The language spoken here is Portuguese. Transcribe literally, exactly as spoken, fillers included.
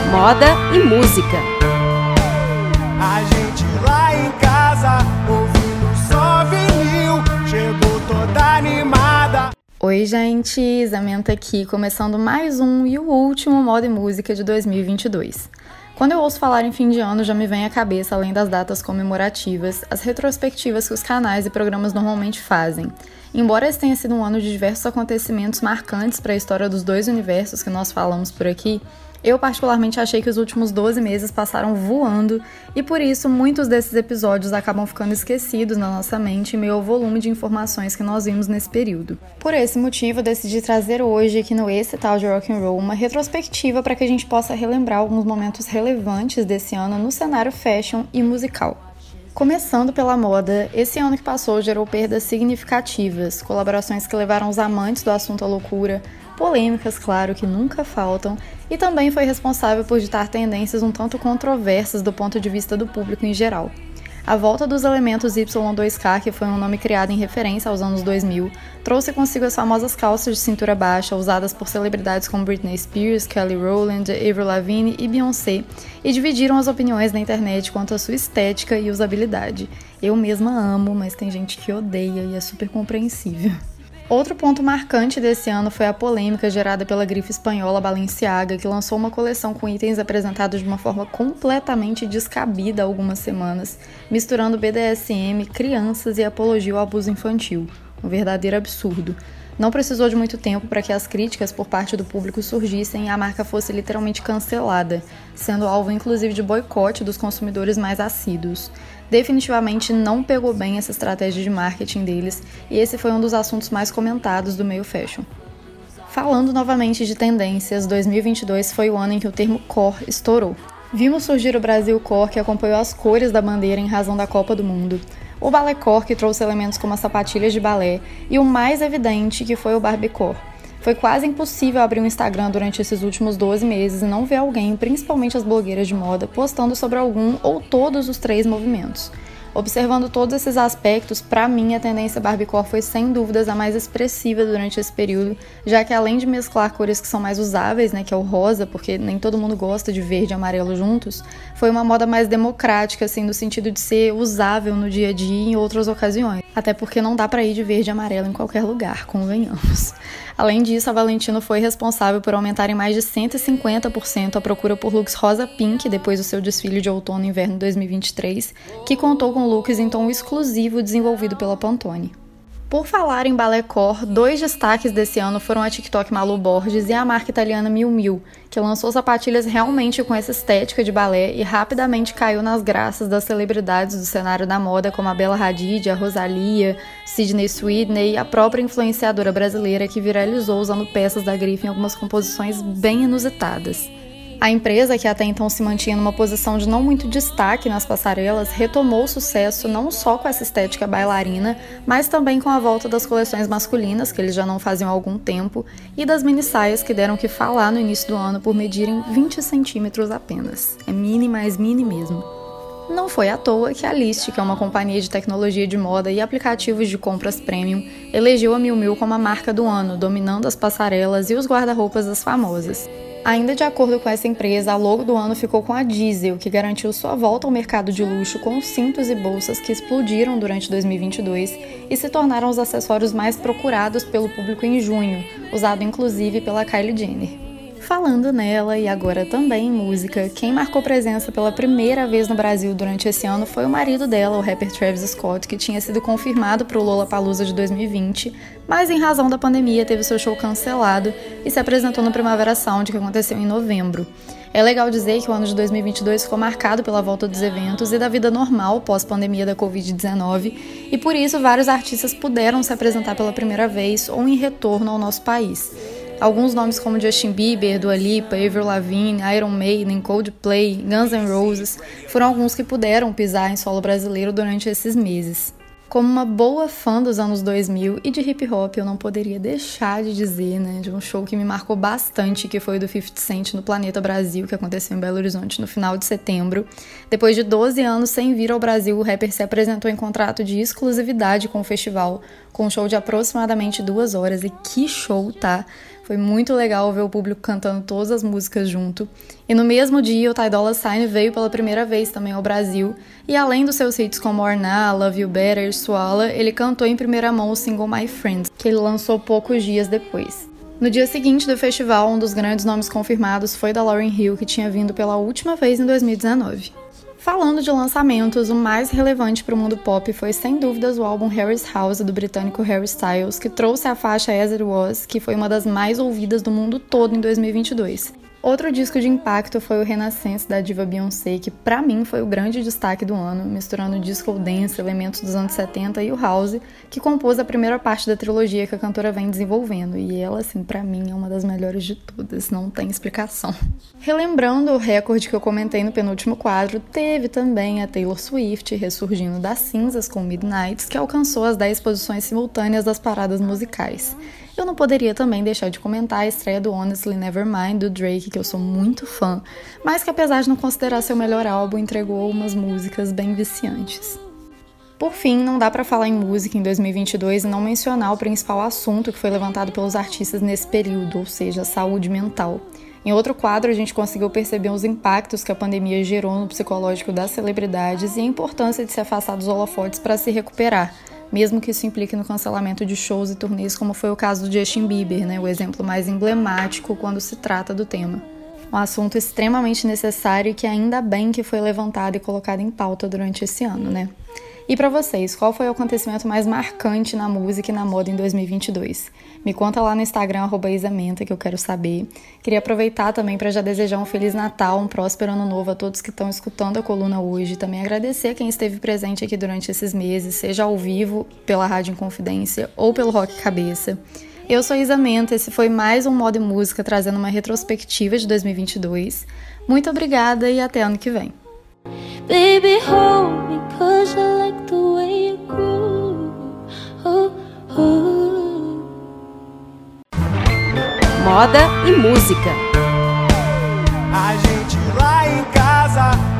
moda e música. A gente lá em casa, ouvindo só vinil, chegou toda animada. Oi gente, Zamenta aqui, começando mais um e o último Moda e Música de dois mil e vinte e dois. Quando eu ouço falar em fim de ano, já me vem à cabeça, além das datas comemorativas, as retrospectivas que os canais e programas normalmente fazem. Embora esse tenha sido um ano de diversos acontecimentos marcantes para a história dos dois universos que nós falamos por aqui, eu particularmente achei que os últimos doze meses passaram voando e por isso muitos desses episódios acabam ficando esquecidos na nossa mente em meio ao volume de informações que nós vimos nesse período. Por esse motivo, eu decidi trazer hoje aqui no Esse Tal de Rock and Roll uma retrospectiva para que a gente possa relembrar alguns momentos relevantes desse ano no cenário fashion e musical. Começando pela moda, esse ano que passou gerou perdas significativas, colaborações que levaram os amantes do assunto à loucura, polêmicas, claro, que nunca faltam, e também foi responsável por ditar tendências um tanto controversas do ponto de vista do público em geral. A volta dos elementos Y dois K, que foi um nome criado em referência aos anos dois mil, trouxe consigo as famosas calças de cintura baixa usadas por celebridades como Britney Spears, Kelly Rowland, Avril Lavigne e Beyoncé, e dividiram as opiniões na internet quanto à sua estética e usabilidade. Eu mesma amo, mas tem gente que odeia e é super compreensível. Outro ponto marcante desse ano foi a polêmica gerada pela grife espanhola Balenciaga, que lançou uma coleção com itens apresentados de uma forma completamente descabida há algumas semanas, misturando B D S M, crianças e apologia ao abuso infantil. Um verdadeiro absurdo. Não precisou de muito tempo para que as críticas por parte do público surgissem e a marca fosse literalmente cancelada, sendo alvo inclusive de boicote dos consumidores mais assíduos. Definitivamente não pegou bem essa estratégia de marketing deles e esse foi um dos assuntos mais comentados do meio fashion. Falando novamente de tendências, dois mil e vinte e dois foi o ano em que o termo core estourou. Vimos surgir o Brasil Core, que acompanhou as cores da bandeira em razão da Copa do Mundo, o balé core, que trouxe elementos como as sapatilhas de balé, e o mais evidente, que foi o Barbie Core. Foi quase impossível abrir um Instagram durante esses últimos doze meses e não ver alguém, principalmente as blogueiras de moda, postando sobre algum ou todos os três movimentos. Observando todos esses aspectos, para mim a tendência Barbiecore foi sem dúvidas a mais expressiva durante esse período, já que além de mesclar cores que são mais usáveis, né, que é o rosa, porque nem todo mundo gosta de verde e amarelo juntos, foi uma moda mais democrática, assim, no sentido de ser usável no dia a dia e em outras ocasiões. Até porque não dá para ir de verde e amarelo em qualquer lugar, convenhamos. Além disso, a Valentino foi responsável por aumentar em mais de cento e cinquenta por cento a procura por looks rosa-pink depois do seu desfile de outono e inverno dois mil e vinte e três, que contou com looks em tom exclusivo desenvolvido pela Pantone. Por falar em balé core, dois destaques desse ano foram a TikTok Malu Borges e a marca italiana Miu Miu, que lançou sapatilhas realmente com essa estética de balé e rapidamente caiu nas graças das celebridades do cenário da moda como a Bella Hadid, a Rosalía, Sydney Sweeney e a própria influenciadora brasileira que viralizou usando peças da grife em algumas composições bem inusitadas. A empresa, que até então se mantinha numa posição de não muito destaque nas passarelas, retomou o sucesso não só com essa estética bailarina, mas também com a volta das coleções masculinas, que eles já não faziam há algum tempo, e das mini-saias que deram que falar no início do ano por medirem vinte centímetros apenas. É mini mais mini mesmo. Não foi à toa que a Lyst, que é uma companhia de tecnologia de moda e aplicativos de compras premium, elegeu a Miu Miu como a marca do ano, dominando as passarelas e os guarda-roupas das famosas. Ainda de acordo com essa empresa, a logo do ano ficou com a Diesel, que garantiu sua volta ao mercado de luxo com cintos e bolsas que explodiram durante dois mil e vinte e dois e se tornaram os acessórios mais procurados pelo público em junho, usado inclusive pela Kylie Jenner. Falando nela, e agora também em música, quem marcou presença pela primeira vez no Brasil durante esse ano foi o marido dela, o rapper Travis Scott, que tinha sido confirmado para o Lollapalooza de dois mil e vinte, mas em razão da pandemia teve seu show cancelado e se apresentou no Primavera Sound, que aconteceu em novembro. É legal dizer que o ano de dois mil e vinte e dois ficou marcado pela volta dos eventos e da vida normal pós-pandemia da covid dezenove, e por isso vários artistas puderam se apresentar pela primeira vez ou em retorno ao nosso país. Alguns nomes como Justin Bieber, Dua Lipa, Avril Lavigne, Iron Maiden, Coldplay, Guns N' Roses foram alguns que puderam pisar em solo brasileiro durante esses meses. Como uma boa fã dos anos dois mil e de hip hop, eu não poderia deixar de dizer, né, de um show que me marcou bastante, que foi o do fifty Cent no Planeta Brasil, que aconteceu em Belo Horizonte no final de setembro. Depois de doze anos sem vir ao Brasil, o rapper se apresentou em contrato de exclusividade com o festival, com um show de aproximadamente duas horas, e que show, tá? Foi muito legal ver o público cantando todas as músicas junto. E no mesmo dia, o Ty Dolla $ign veio pela primeira vez também ao Brasil. E além dos seus hits como Orna, Love You Better, Swalla, ele cantou em primeira mão o single My Friends, que ele lançou poucos dias depois. No dia seguinte do festival, um dos grandes nomes confirmados foi da Lauryn Hill, que tinha vindo pela última vez em dois mil e dezenove. Falando de lançamentos, o mais relevante para o mundo pop foi sem dúvidas o álbum Harry's House, do britânico Harry Styles, que trouxe a faixa As It Was, que foi uma das mais ouvidas do mundo todo em dois mil e vinte e dois. Outro disco de impacto foi o Renaissance, da diva Beyoncé, que pra mim foi o grande destaque do ano, misturando disco dance, elementos dos anos setenta e o house, que compôs a primeira parte da trilogia que a cantora vem desenvolvendo, e ela, assim, pra mim é uma das melhores de todas, não tem explicação. Relembrando o recorde que eu comentei no penúltimo quadro, teve também a Taylor Swift ressurgindo das cinzas com Midnights, que alcançou as dez posições simultâneas das paradas musicais. Eu não poderia também deixar de comentar a estreia do Honestly Nevermind, do Drake, que eu sou muito fã, mas que apesar de não considerar seu melhor álbum, entregou umas músicas bem viciantes. Por fim, não dá pra falar em música em dois mil e vinte e dois e não mencionar o principal assunto que foi levantado pelos artistas nesse período, ou seja, a saúde mental. Em outro quadro, a gente conseguiu perceber os impactos que a pandemia gerou no psicológico das celebridades e a importância de se afastar dos holofotes para se recuperar, mesmo que isso implique no cancelamento de shows e turnês, como foi o caso do Justin Bieber, né, o exemplo mais emblemático quando se trata do tema. Um assunto extremamente necessário e que ainda bem que foi levantado e colocado em pauta durante esse ano, né? E pra vocês, qual foi o acontecimento mais marcante na música e na moda em dois mil e vinte e dois? Me conta lá no Instagram, arroba isamenta, que eu quero saber. Queria aproveitar também para já desejar um Feliz Natal, um próspero Ano Novo a todos que estão escutando a coluna hoje. Também agradecer quem esteve presente aqui durante esses meses, seja ao vivo, pela Rádio Inconfidência ou pelo Rock Cabeça. Eu sou Isamenta, esse foi mais um Moda e Música trazendo uma retrospectiva de dois mil e vinte e dois. Muito obrigada e até ano que vem. Baby, hold me, cause I like the way you groove. Oh, oh. Moda e música. A gente lá em casa